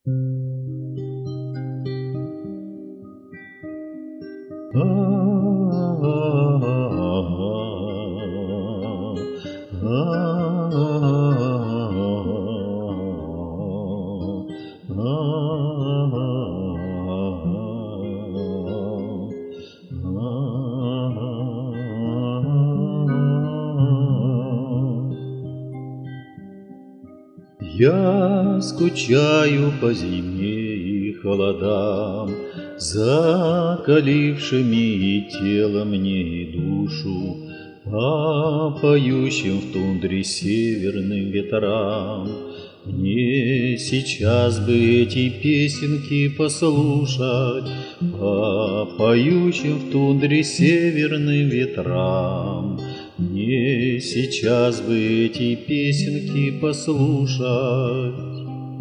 Я скучаю по зиме и холодам, закалившими и тело мне, и душу, по поющим в тундре северным ветрам. Мне сейчас бы эти песенки послушать, по поющим в тундре северным ветрам. Мне сейчас бы эти песенки послушать.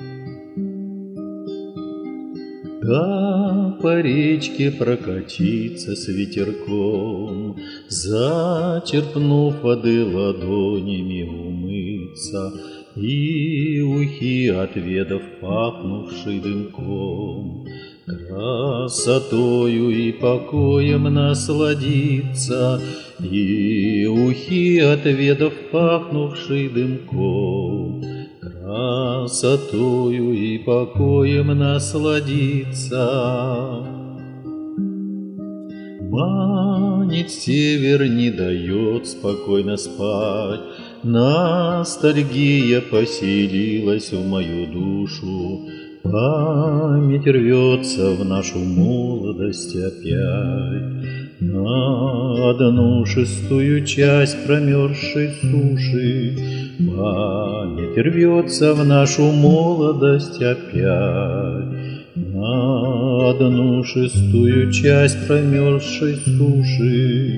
Да по речке прокатиться с ветерком, зачерпнув воды ладонями умыться, и ухи отведав пахнувший дымком, красотою и покоем насладиться, и ухи отведав пахнувший дымком, красотою и покоем насладиться. Манит север, не дает спокойно спать, ностальгия поселилась в мою душу, память рвется в нашу молодость опять, на 1/6 часть промерзшей суши. Память рвется в нашу молодость опять, на 1/6 часть промерзшей суши.